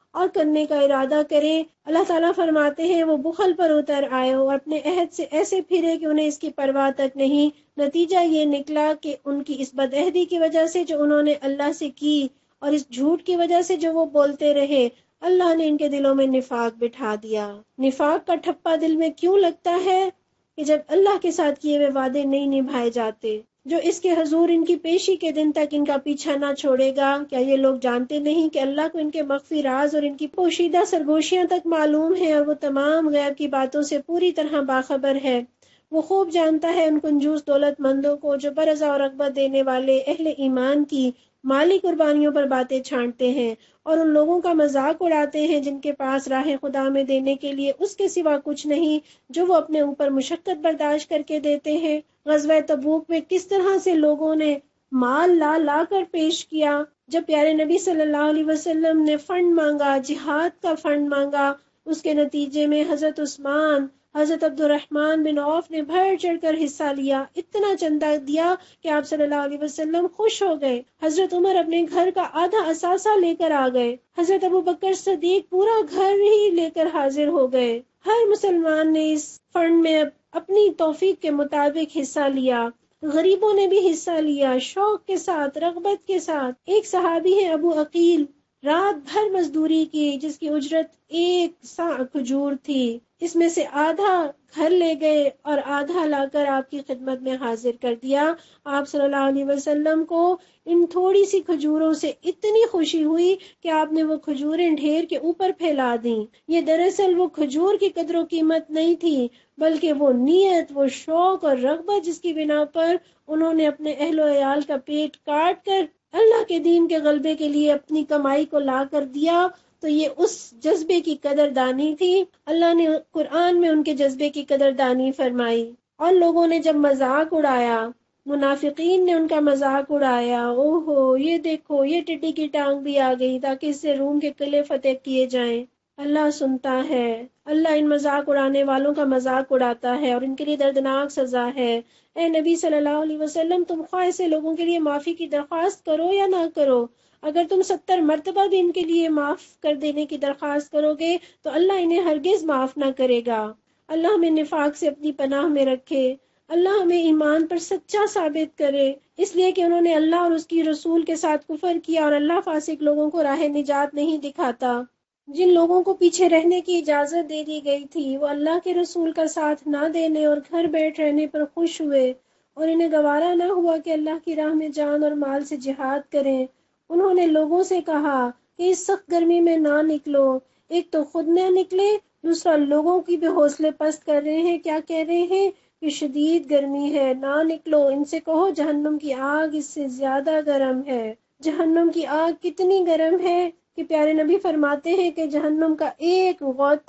اور کرنے کا ارادہ کرے۔ اللہ تعالیٰ فرماتے ہیں وہ بخل پر اتر آئے اور اپنے عہد سے ایسے پھرے کہ انہیں اس کی پرواہ تک نہیں۔ نتیجہ یہ نکلا کہ ان کی اس بد عہدی کی وجہ سے جو انہوں نے اللہ سے کی اور اس جھوٹ کی وجہ سے جو وہ بولتے رہے، اللہ نے ان کے دلوں میں نفاق بٹھا دیا۔ نفاق کا ٹھپا دل میں کیوں لگتا ہے؟ کہ جب اللہ کے ساتھ کیے ہوئے وعدے نہیں نبھائے جاتے۔ جو اس کے حضور ان کی پیشی کے دن تک ان کا پیچھا نہ چھوڑے گا، کیا یہ لوگ جانتے نہیں کہ اللہ کو ان کے مخفی راز اور ان کی پوشیدہ سرگوشیاں تک معلوم ہے، اور وہ تمام غیب کی باتوں سے پوری طرح باخبر ہے۔ وہ خوب جانتا ہے ان کنجوس دولت مندوں کو جو برضا اور رغبت دینے والے اہل ایمان کی مالی قربانیوں پر باتیں چھانٹتے ہیں، اور ان لوگوں کا مذاق اڑاتے ہیں جن کے پاس راہ خدا میں دینے کے لیے اس کے سوا کچھ نہیں جو وہ اپنے اوپر مشقت برداشت کر کے دیتے ہیں۔ غزوہ تبوک میں کس طرح سے لوگوں نے مال لا لا کر پیش کیا۔ جب پیارے نبی صلی اللہ علیہ وسلم نے فنڈ مانگا، جہاد کا فنڈ مانگا، اس کے نتیجے میں حضرت عثمان، حضرت عبد الرحمن بن عوف نے بڑھ چڑھ کر حصہ لیا، اتنا چندہ دیا کہ آپ صلی اللہ علیہ وسلم خوش ہو گئے۔ حضرت عمر اپنے گھر کا آدھا اثاثہ لے کر آ گئے۔ حضرت ابو بکر صدیق پورا گھر ہی لے کر حاضر ہو گئے۔ ہر مسلمان نے اس فنڈ میں اپنی توفیق کے مطابق حصہ لیا۔ غریبوں نے بھی حصہ لیا، شوق کے ساتھ، رغبت کے ساتھ۔ ایک صحابی ہے ابو عقیل، رات بھر مزدوری کی جس کی اجرت 1 صاع کھجور تھی۔ اس میں سے آدھا گھر لے گئے اور آدھا لا کر آپ کی خدمت میں حاضر کر دیا۔ آپ صلی اللہ علیہ وسلم کو ان تھوڑی سی کھجوروں سے اتنی خوشی ہوئی کہ آپ نے وہ کھجوریں ڈھیر کے اوپر پھیلا دیں۔ یہ دراصل وہ کھجور کی قدر و قیمت نہیں تھی، بلکہ وہ نیت، وہ شوق اور رغبت جس کی بنا پر انہوں نے اپنے اہل و عیال کا پیٹ کاٹ کر اللہ کے دین کے غلبے کے لیے اپنی کمائی کو لا کر دیا، تو یہ اس جذبے کی قدردانی تھی۔ اللہ نے قرآن میں ان کے جذبے کی قدردانی فرمائی۔ اور لوگوں نے جب مذاق اڑایا، منافقین نے ان کا مذاق اڑایا، اوہو یہ دیکھو یہ ٹڈی کی ٹانگ بھی آ گئی تاکہ اس سے روم کے قلعے فتح کیے جائیں۔ اللہ سنتا ہے، اللہ ان مذاق اڑانے والوں کا مذاق اڑاتا ہے اور ان کے لیے دردناک سزا ہے۔ اے نبی صلی اللہ علیہ وسلم، تم خواہ ایسے لوگوں کے لیے معافی کی درخواست کرو یا نہ کرو، اگر تم 70 مرتبہ بھی ان کے لیے معاف کر دینے کی درخواست کرو گے تو اللہ انہیں ہرگز معاف نہ کرے گا۔ اللہ ہمیں نفاق سے اپنی پناہ میں رکھے، اللہ ہمیں ایمان پر سچا ثابت کرے، اس لیے کہ انہوں نے اللہ اور اس کی رسول کے ساتھ کفر کیا، اور اللہ فاسق لوگوں کو راہ نجات نہیں دکھاتا۔ جن لوگوں کو پیچھے رہنے کی اجازت دے دی گئی تھی وہ اللہ کے رسول کا ساتھ نہ دینے اور گھر بیٹھ رہنے پر خوش ہوئے، اور انہیں گوارا نہ ہوا کہ اللہ کی راہ میں جان اور مال سے جہاد کریں۔ انہوں نے لوگوں سے کہا کہ اس سخت گرمی میں نہ نکلو، ایک تو خود نہ نکلے، دوسرا لوگوں کی بھی حوصلے پست کر رہے ہیں۔ کیا کہہ رہے ہیں کہ شدید گرمی ہے، نہ نکلو۔ ان سے کہو جہنم کی آگ اس سے زیادہ گرم ہے۔ جہنم کی آگ کتنی گرم ہے کہ پیارے نبی فرماتے ہیں کہ جہنم کا ایک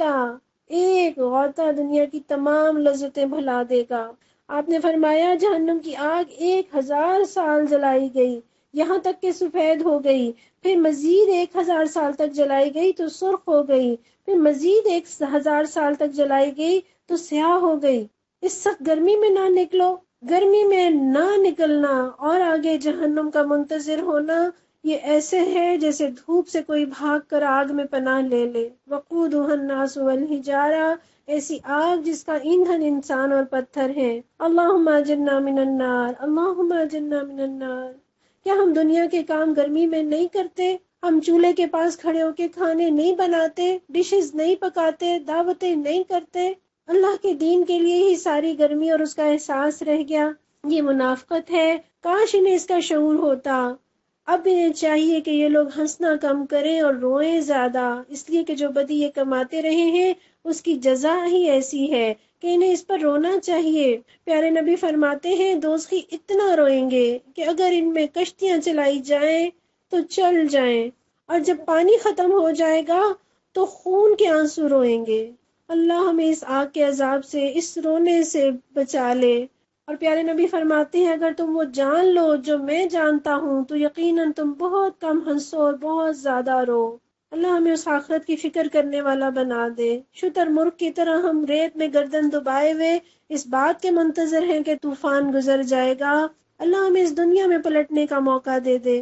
غوطہ دنیا کی تمام لذتیں بھلا دے گا۔ آپ نے فرمایا جہنم کی آگ 1000 سال جلائی گئی یہاں تک کہ سفید ہو گئی، پھر مزید 1000 سال تک جلائی گئی تو سرخ ہو گئی، پھر مزید 1000 سال تک جلائی گئی تو سیاہ ہو گئی۔ اس سخت گرمی میں نہ نکلو، گرمی میں نہ نکلنا اور آگے جہنم کا منتظر ہونا، یہ ایسے ہے جیسے دھوپ سے کوئی بھاگ کر آگ میں پناہ لے لے۔ وقودها الناس والحجارہ، ایسی آگ جس کا ایندھن انسان اور پتھر ہیں۔ اللہم اجرنا من النار، اللہم اجرنا من النار۔ کیا ہم دنیا کے کام گرمی میں نہیں کرتے؟ ہم چولہے کے پاس کھڑے ہو کے کھانے نہیں بناتے، ڈشز نہیں پکاتے، دعوتیں نہیں کرتے؟ اللہ کے دین کے لیے ہی ساری گرمی اور اس کا احساس رہ گیا۔ یہ منافقت ہے، کاش انہیں اس کا شعور ہوتا۔ اب انہیں چاہیے کہ یہ لوگ ہنسنا کم کریں اور روئیں زیادہ، اس لیے کہ جو بدی یہ کماتے رہے ہیں اس کی جزا ہی ایسی ہے کہ انہیں اس پر رونا چاہیے۔ پیارے نبی فرماتے ہیں دوزخی اتنا روئیں گے کہ اگر ان میں کشتیاں چلائی جائیں تو چل جائیں، اور جب پانی ختم ہو جائے گا تو خون کے آنسو روئیں گے۔ اللہ ہمیں اس آگ کے عذاب سے، اس رونے سے بچا لے۔ اور پیارے نبی فرماتے ہیں اگر تم وہ جان لو جو میں جانتا ہوں تو یقیناً تم بہت کم ہنسو اور بہت زیادہ رو۔ اللہ ہمیں اس آخرت کی فکر کرنے والا بنا دے۔ شتر مرغ کی طرح ہم ریت میں گردن دبائے ہوئے اس بات کے منتظر ہیں کہ طوفان گزر جائے گا۔ اللہ ہمیں اس دنیا میں پلٹنے کا موقع دے دے۔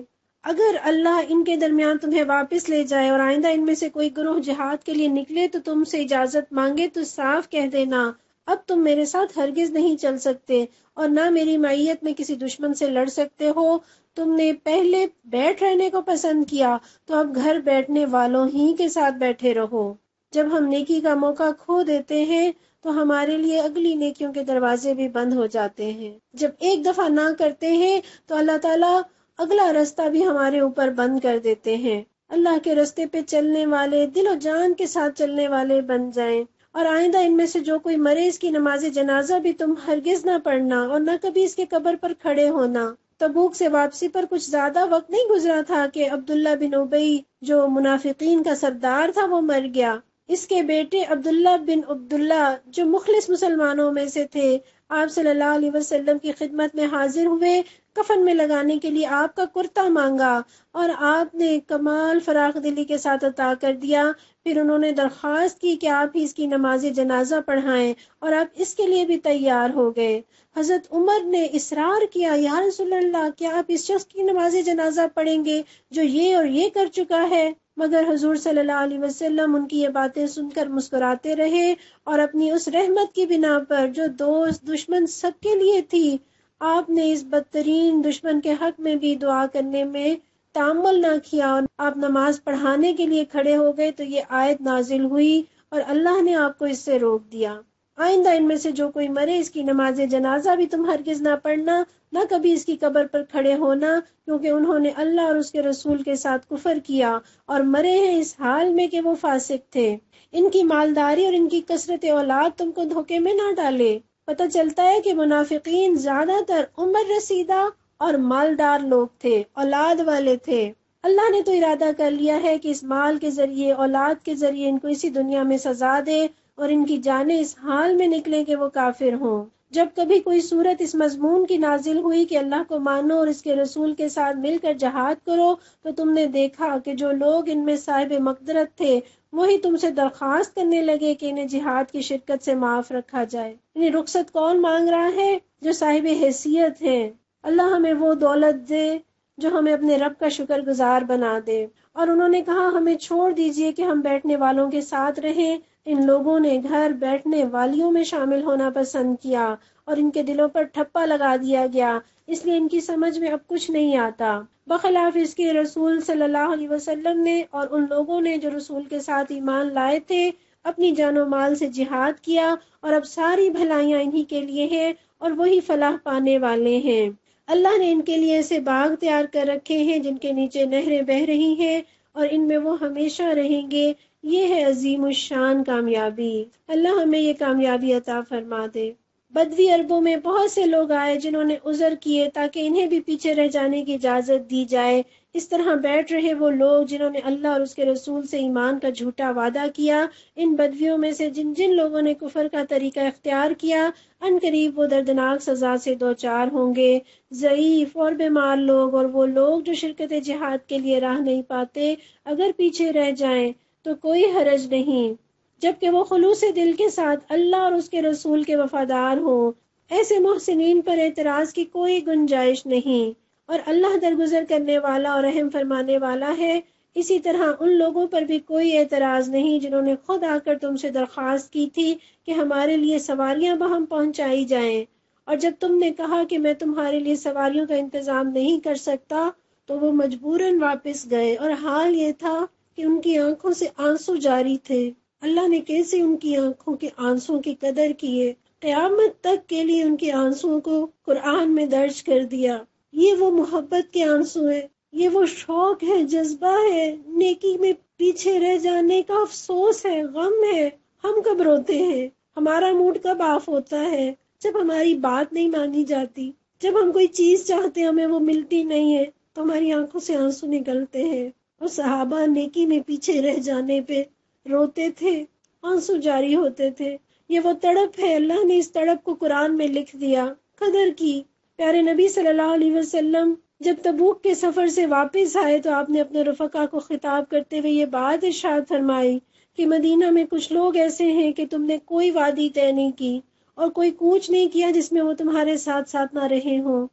اگر اللہ ان کے درمیان تمہیں واپس لے جائے اور آئندہ ان میں سے کوئی گروہ جہاد کے لیے نکلے تو تم سے اجازت مانگے تو صاف کہہ دینا اب تم میرے ساتھ ہرگز نہیں چل سکتے اور نہ میری معیت میں کسی دشمن سے لڑ سکتے ہو. تم نے پہلے بیٹھ رہنے کو پسند کیا تو اب گھر بیٹھنے والوں ہی کے ساتھ بیٹھے رہو. جب ہم نیکی کا موقع کھو دیتے ہیں تو ہمارے لیے اگلی نیکیوں کے دروازے بھی بند ہو جاتے ہیں. جب ایک دفعہ نہ کرتے ہیں تو اللہ تعالیٰ اگلا راستہ بھی ہمارے اوپر بند کر دیتے ہیں. اللہ کے راستے پہ چلنے والے دل و جان کے ساتھ چلنے والے بن جائیں. اور آئندہ ان میں سے جو کوئی مرے اس کی نماز جنازہ بھی تم ہرگز نہ پڑھنا اور نہ کبھی اس کے قبر پر کھڑے ہونا. تبوک سے واپسی پر کچھ زیادہ وقت نہیں گزرا تھا کہ عبداللہ بن ابی جو منافقین کا سردار تھا وہ مر گیا. اس کے بیٹے عبداللہ بن عبداللہ جو مخلص مسلمانوں میں سے تھے آپ صلی اللہ علیہ وسلم کی خدمت میں حاضر ہوئے. کفن میں لگانے کے لیے آپ کا کرتا مانگا اور آپ نے کمال فراخ دلی کے ساتھ عطا کر دیا. پھر انہوں نے درخواست کی کہ آپ ہی اس کی نماز جنازہ پڑھائیں اور آپ اس کے لیے بھی تیار ہو گئے. حضرت عمر نے اصرار کیا یا رسول اللہ کیا آپ اس شخص کی نماز جنازہ پڑھیں گے جو یہ اور یہ کر چکا ہے؟ مگر حضور صلی اللہ علیہ وسلم ان کی یہ باتیں سن کر مسکراتے رہے اور اپنی اس رحمت کی بنا پر جو دوست دشمن سب کے لیے تھی آپ نے اس بدترین دشمن کے حق میں بھی دعا کرنے میں تامل نہ کیا اور آپ نماز پڑھانے کے لیے کھڑے ہو گئے تو یہ آیت نازل ہوئی اور اللہ نے آپ کو اس سے روک دیا. آئندہ ان میں سے جو کوئی مرے اس کی نماز جنازہ بھی تم ہرگز نہ پڑھنا نہ کبھی اس کی قبر پر کھڑے ہونا کیونکہ انہوں نے اللہ اور اس کے رسول کے ساتھ کفر کیا اور مرے ہیں اس حال میں کہ وہ فاسق تھے. ان کی مالداری اور ان کی کثرت اولاد تم کو دھوکے میں نہ ڈالے. پتہ چلتا ہے کہ منافقین زیادہ تر عمر رسیدہ اور مالدار لوگ تھے، اولاد والے تھے. اللہ نے تو ارادہ کر لیا ہے کہ اس مال کے ذریعے اولاد کے ذریعے ان کو اسی دنیا میں سزا دے اور ان کی جانیں اس حال میں نکلیں کہ وہ کافر ہوں. جب کبھی کوئی صورت اس مضمون کی نازل ہوئی کہ اللہ کو مانو اور اس کے رسول کے ساتھ مل کر جہاد کرو تو تم نے دیکھا کہ جو لوگ ان میں صاحب مقدرت تھے وہی تم سے درخواست کرنے لگے کہ انہیں جہاد کی شرکت سے معاف رکھا جائے. انہیں رخصت کون مانگ رہا ہے؟ جو صاحب حیثیت ہیں. اللہ ہمیں وہ دولت دے جو ہمیں اپنے رب کا شکر گزار بنا دے. اور انہوں نے کہا ہمیں چھوڑ دیجئے کہ ہم بیٹھنے والوں کے ساتھ رہیں. ان لوگوں نے گھر بیٹھنے والیوں میں شامل ہونا پسند کیا اور ان کے دلوں پر ٹھپا لگا دیا گیا اس لیے ان کی سمجھ میں اب کچھ نہیں آتا. بخلاف اس کے رسول صلی اللہ علیہ وسلم نے اور ان لوگوں نے جو رسول کے ساتھ ایمان لائے تھے اپنی جان و مال سے جہاد کیا اور اب ساری بھلائیاں انہی کے لیے ہیں اور وہی فلاح پانے والے ہیں. اللہ نے ان کے لیے ایسے باغ تیار کر رکھے ہیں جن کے نیچے نہریں بہہ رہی ہیں اور ان میں وہ ہمیشہ رہیں گے. یہ ہے عظیم الشان کامیابی. اللہ ہمیں یہ کامیابی عطا فرما دے. بدوی عربوں میں بہت سے لوگ آئے جنہوں نے عذر کیے تاکہ انہیں بھی پیچھے رہ جانے کی اجازت دی جائے. اس طرح بیٹھ رہے وہ لوگ جنہوں نے اللہ اور اس کے رسول سے ایمان کا جھوٹا وعدہ کیا. ان بدویوں میں سے جن جن لوگوں نے کفر کا طریقہ اختیار کیا ان قریب وہ دردناک سزا سے دوچار ہوں گے. ضعیف اور بیمار لوگ اور وہ لوگ جو شرکت جہاد کے لیے راہ نہیں پاتے اگر پیچھے رہ جائیں تو کوئی حرج نہیں جبکہ وہ خلوص دل کے ساتھ اللہ اور اس کے رسول کے وفادار ہوں. ایسے محسنین پر اعتراض کی کوئی گنجائش نہیں اور اللہ درگزر کرنے والا اور رحم فرمانے والا ہے. اسی طرح ان لوگوں پر بھی کوئی اعتراض نہیں جنہوں نے خود آ کر تم سے درخواست کی تھی کہ ہمارے لیے سواریاں بہم پہنچائی جائیں اور جب تم نے کہا کہ میں تمہارے لیے سواریوں کا انتظام نہیں کر سکتا تو وہ مجبوراً واپس گئے اور حال یہ تھا کہ ان کی آنکھوں سے آنسو جاری تھے. اللہ نے کیسے ان کی آنکھوں کے آنسوں کی قدر کیے. قیامت تک کے لیے ان کے آنسوں کو قرآن میں درج کر دیا. یہ وہ محبت کے آنسو ہیں، یہ وہ شوق ہے، جذبہ ہے، نیکی میں پیچھے رہ جانے کا افسوس ہے، غم ہے. ہم کب روتے ہیں؟ ہمارا موڈ کب آف ہوتا ہے؟ جب ہماری بات نہیں مانی جاتی، جب ہم کوئی چیز چاہتے ہمیں وہ ملتی نہیں ہے تو ہماری آنکھوں سے آنسو نکلتے ہیں. اور صحابہ نیکی میں پیچھے رہ جانے پہ روتے تھے، آنسو جاری ہوتے تھے. یہ وہ تڑپ ہے، اللہ نے اس تڑپ کو قرآن میں لکھ دیا، قدر کی. پیارے نبی صلی اللہ علیہ وسلم جب تبوک کے سفر سے واپس آئے تو آپ نے اپنے رفقا کو خطاب کرتے ہوئے یہ بات ارشاد فرمائی کہ مدینہ میں کچھ لوگ ایسے ہیں کہ تم نے کوئی وادی طے نہیں کی اور کوئی کوچ نہیں کیا جس میں وہ تمہارے ساتھ ساتھ نہ رہے ہوں.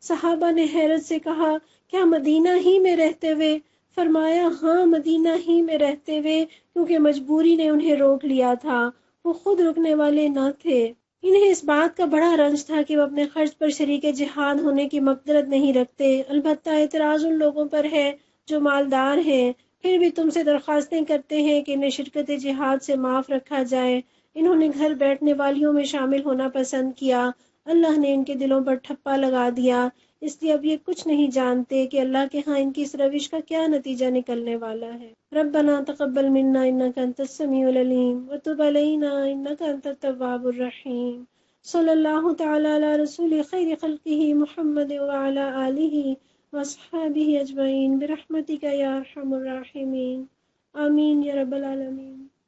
صحابہ نے حیرت سے کہا کیا مدینہ ہی میں رہتے ہوئے؟ فرمایا ہاں مدینہ ہی میں رہتے ہوئے، کیونکہ مجبوری نے انہیں روک لیا تھا، وہ خود رکنے والے نہ تھے۔ انہیں اس بات کا بڑا رنج تھا کہ وہ اپنے خرچ پر شریک جہاد ہونے کی مقدرت نہیں رکھتے، البتہ اعتراض ان لوگوں پر ہے جو مالدار ہیں، پھر بھی تم سے درخواستیں کرتے ہیں کہ انہیں شرکت جہاد سے معاف رکھا جائے۔ انہوں نے گھر بیٹھنے والیوں میں شامل ہونا پسند کیا، اللہ نے ان کے دلوں پر ٹھپا لگا دیا، اس لیے اب یہ کچھ نہیں جانتے کہ اللہ کے ہاں ان کی اس روش کا کیا نتیجہ نکلنے والا ہے۔ ربنا تقبل منا انک انت السمیع العلیم وتب علینا انک انت التواب الرحیم۔ صلی اللہ تعالی علی رسول خیر خلقہ محمد وعلی آلہ واصحابہ اجمعین برحمتک یا ارحم الراحمین، آمین یا رب العالمین۔